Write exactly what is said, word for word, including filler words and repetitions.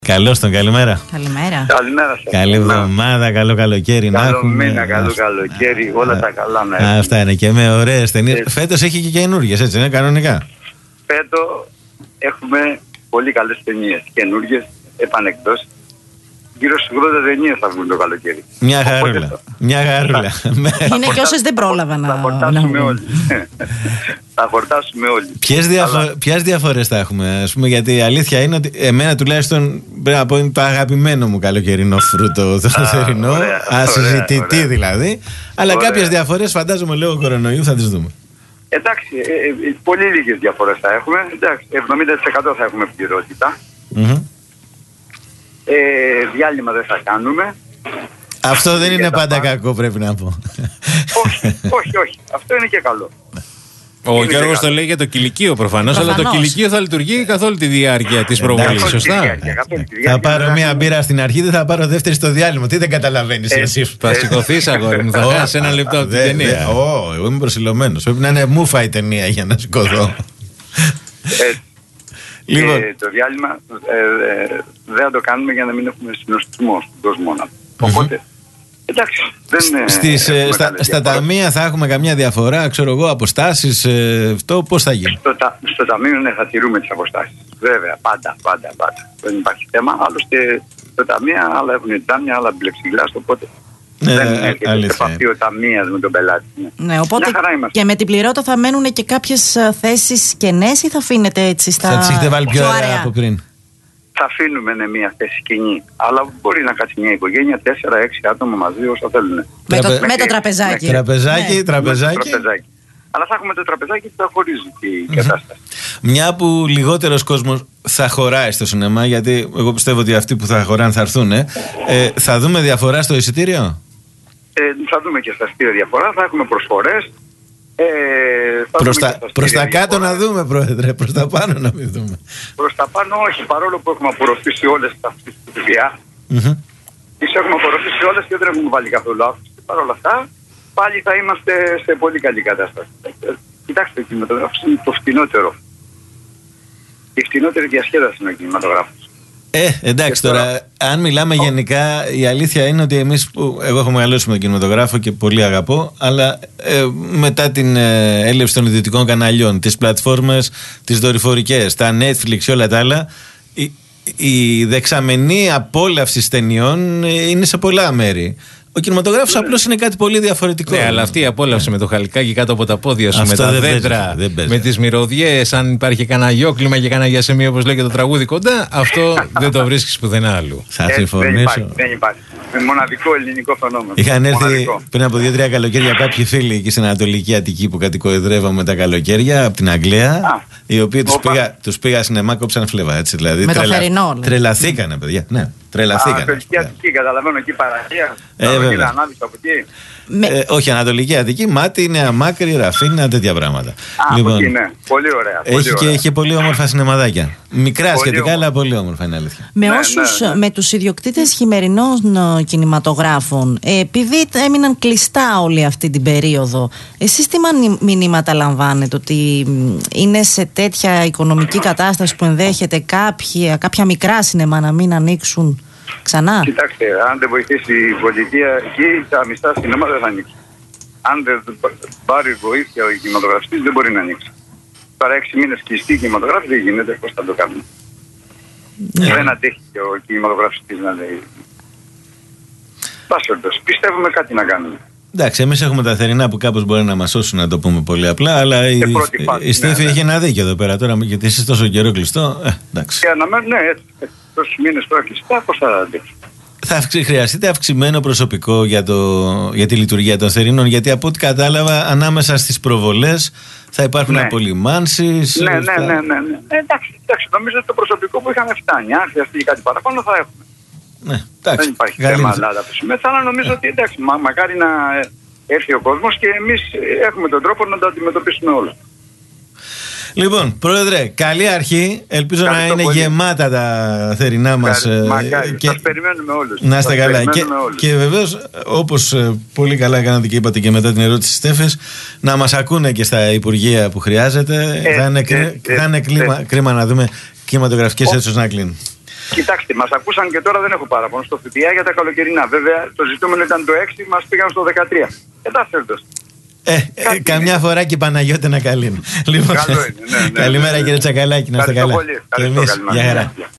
Καλώς τον, καλημέρα. Καλημέρα. Καλημέρα σας. Καλή εβδομάδα, καλό καλοκαίρι. Καλό να έχουμε. μήνα, καλό καλοκαίρι, όλα τα καλά να έχουμε. Αυτά είναι και με ωραίες ταινίες. Φέτος έχει και καινούργιες, έτσι είναι, κανονικά. Φέτος έχουμε πολύ καλές ταινίες, καινούργιες, επανεκδόσεις. Γύρω στις ογδόντα ταινίες θα βγουν το καλοκαίρι. Μια χαρούλα. Θα... Μια χαρούλα. Είναι και όσες δεν πρόλαβα να. Θα χορτάσουμε όλοι. Θα χορτάσουμε όλοι. Ποιες διαφο... Αλλά... διαφορές θα έχουμε, ας πούμε, γιατί η αλήθεια είναι ότι εμένα τουλάχιστον πρέπει να πω είναι το αγαπημένο μου καλοκαιρινό φρούτο το θερινό. Ασυζητητή δηλαδή. Αλλά ωραία. Κάποιες διαφορές φαντάζομαι λόγω κορονοϊού θα τις δούμε. Εντάξει, ε, ε, πολύ λίγες διαφορές θα έχουμε. Εντάξει, εβδομήντα τοις εκατό θα έχουμε πληρότητα. Mm-hmm. Ε, διάλειμμα δεν θα κάνουμε. Αυτό δεν είναι πάντα πάμε. Κακό, πρέπει να πω. Όχι, όχι, όχι. Αυτό είναι και καλό. Ο Γιώργος το λέει για το κηλικείο προφανώς, αλλά το κηλικείο θα λειτουργεί καθ' όλη τη διάρκεια της προβολής, σωστά. Θα πάρω μία μπύρα στην αρχή, δεν θα πάρω δεύτερη στο διάλειμμα. Τι δεν καταλαβαίνεις εσύ. Θα σηκωθείς, αγόρι μου, θα χάσεις ένα λεπτό από την ταινία. Ω, εγώ είμαι προσιλωμένος. Πρέπει να είναι μούφα η ταινία για να σηκωθώ. Λοιπόν. Και το διάλειμμα ε, ε, δεν θα το κάνουμε για να μην έχουμε συνοστισμό στον κόσμο. Οπότε, εντάξει, δεν Στις, ε, στα, στα ταμεία θα έχουμε καμιά διαφορά, ξέρω εγώ, αποστάσεις, ε, αυτό πώς θα γίνει? Στο, τα, στο ταμείο ναι, θα τηρούμε τις αποστάσεις. Βέβαια, πάντα, πάντα, πάντα. Δεν υπάρχει θέμα. Άλλωστε, στο ταμείο άλλα έχουν τάμια, άλλα πλεξιγκλάς, οπότε... Ναι, δεν έρχεται σε επαφή ο ταμείας με τον πελάτη. Ναι, οπότε και με την πληρότητα θα μένουν και κάποιες θέσεις κενές ή θα αφήνετε έτσι στα. Θα τις έχετε βάλει πιο ωραία από πριν? Θα αφήνουμε ναι, μια θέση κοινή. Αλλά μπορεί να κάτσει μια οικογένεια, τέσσερα έξι άτομα μαζί όσο θέλουν. Με, Τραπε... το, με το τραπεζάκι. Τραπεζάκι, ναι. τραπεζάκι. Με το τραπεζάκι. Αλλά θα έχουμε το τραπεζάκι που θα χωρίζει και η mm-hmm. κατάσταση. Μια που λιγότερος κόσμος θα χωράει στο σινεμά, γιατί εγώ πιστεύω ότι αυτοί που θα χωράνε θα έρθουν. Ε, θα δούμε διαφορά στο εισιτήριο? Ε, θα δούμε και στα εισιτήρια διαφορά, θα έχουμε προσφορές. Ε, προς τα, προς τα κάτω να δούμε, Πρόεδρε, προς τα πάνω να μην δούμε. Προς τα πάνω όχι, παρόλο που έχουμε απορροφήσει όλες αυτές τις δουλειά. Mm-hmm. Τις έχουμε απορροφήσει όλες και δεν έχουμε βάλει καθόλου άφηση. Παρ' όλα αυτά, πάλι θα είμαστε σε πολύ καλή κατάσταση. Κοιτάξτε, ο κινηματογράφος είναι το φτηνότερο. Η φτηνότερη διασκέδαση είναι ο κινηματογράφος. Ε, εντάξει τώρα, τώρα, αν μιλάμε oh. γενικά, η αλήθεια είναι ότι εμείς που εγώ έχω μεγαλώσει με τον κινηματογράφο και πολύ αγαπώ, αλλά ε, μετά την ε, έλευση των ιδιωτικών καναλιών, τις πλατφόρμες, τις δορυφορικές, τα Netflix και όλα τα άλλα, η, η δεξαμενή απόλαυση ταινιών είναι σε πολλά μέρη. Ο κινηματογράφος yeah. απλώς είναι κάτι πολύ διαφορετικό. Ναι, αλλά αυτή η απόλαυση yeah. με το χαλικάκι κάτω από τα πόδια σου, αυτό με τα δέντρα, με τις μυρωδιές, αν υπάρχει κανένα γιόκλημα και κανένα γιασεμί όπως λέει και το τραγούδι κοντά, αυτό δεν το βρίσκεις πουθενά άλλου. Θα συμφωνήσω. Δεν υπάρχει, δεν υπάρχει. Είναι μοναδικό ελληνικό φαινόμενο. Είχαν έρθει μοναδικό. Πριν από δύο-τρία καλοκαίρια κάποιοι φίλοι εκεί στην Ανατολική Αττική που κατοικοεδρεύαμε τα καλοκαίρια από την Αγγλία, ah. οι οποίοι τους πήγα, τους πήγα σινεμά, κόψαν φλέβα. Έτσι, δηλαδή, με τρελα, το θερινό. Τρελαθήκανε, παιδιά. Ναι, τρελαθήκανε. Ανατολική Αττική, καταλαβαίνω εκεί παραγία. Ε, βέβαια. Ανάβεις από εκεί. Με... Ε, όχι, Ανατολική Αττική, Μάτι, Νέα Μάκρη, Ραφίνα, τέτοια πράγματα. Α, λοιπόν, από εκεί, ναι. Πολύ ωραία. Πολύ έχει, ωραία. Και, έχει πολύ όμορφα σινεμαδάκια. Μικρά πολύ σχετικά, όμορφα. Αλλά πολύ όμορφα είναι αλήθεια. Με ναι, όσους, ναι, ναι. με τους ιδιοκτήτες χειμερινών κινηματογράφων, ε, επειδή έμειναν κλειστά όλη αυτή την περίοδο, εσείς τι μηνύματα λαμβάνετε, ότι είναι σε τέτοια οικονομική κατάσταση που ενδέχεται κάποια, κάποια μικρά σινεμά να μην ανοίξουν ξανά? Κοιτάξτε, αν δεν βοηθήσει η πολιτεία εκεί, τα μισθά σινεμά δεν θα ανοίξει. Αν δεν πάρει βοήθεια ο κινηματογραφιστής, δεν μπορεί να ανοίξει. Τώρα έξι μήνες κλειστή κινηματογράφη δεν γίνεται, πώς θα το κάνουμε. Yeah. Δεν αντέχει και ο κινηματογραφιστής να λέει. Πάσορντος, πιστεύουμε κάτι να κάνουμε. Εντάξει, εμείς έχουμε τα θερινά που κάπως μπορεί να μας σώσουν, να το πούμε πολύ απλά, αλλά η, η Στέφη ναι, έχει ναι. ένα δίκιο εδώ πέρα τώρα, γιατί εσείς τόσο καιρό κλειστό. Ε, εντάξει. Και αναμένω, ναι, έτσι. Τόσους μήνες τώρα κλειστά, πώς θα αντέξει. Θα αυξη, χρειαστείτε αυξημένο προσωπικό για, το, για τη λειτουργία των θερινών, γιατί από ό,τι κατάλαβα, ανάμεσα στις προβολές θα υπάρχουν ναι. απολυμάνσεις. Ναι, ναι, ναι, ναι, ναι. Ε, εντάξει, εντάξει, νομίζω ότι το προσωπικό που είχαμε φτάνει. Αν χρειαστεί κάτι παραπάνω, θα έχουμε. Ναι, εντάξει, δεν υπάρχει θέμα Ελλάδα που συμμετέχει, αλλά νομίζω ότι εντάξει, μα, μακάρι να έρθει ο κόσμος και εμείς έχουμε τον τρόπο να το αντιμετωπίσουμε όλα. Λοιπόν, Πρόεδρε, καλή αρχή. Ελπίζω να είναι πολύ. Γεμάτα τα θερινά μας. Μακάρι, και... σας περιμένουμε όλους. Να είστε καλά. Και, και βεβαίως, όπως πολύ καλά κάνατε και είπατε και μετά την ερώτηση της Στέφης, να μας ακούνε και στα Υπουργεία που χρειάζεται. Ε, θα είναι, ε, κρί... ε, θα είναι ε, κλίμα, ε. κρίμα να δούμε κινηματογραφικές αίθουσες να κλείνουν. Κοιτάξτε, μας ακούσαν και τώρα δεν έχω παράπονο στο ΦΠΑ για τα καλοκαιρινά. Βέβαια, το ζητούμενο ήταν το έξι, μας πήγαν στο δεκατρία. Εντάσσερτος. Ε, ε, καμιά φορά και η Παναγιώτη να καλύνει. Λοιπόν, Καλό είναι, ναι, ναι, καλημέρα ναι, ναι. κύριε Τσακαλάκη, να είστε καλά. Πολύ. Και εμείς, γεια χαρά.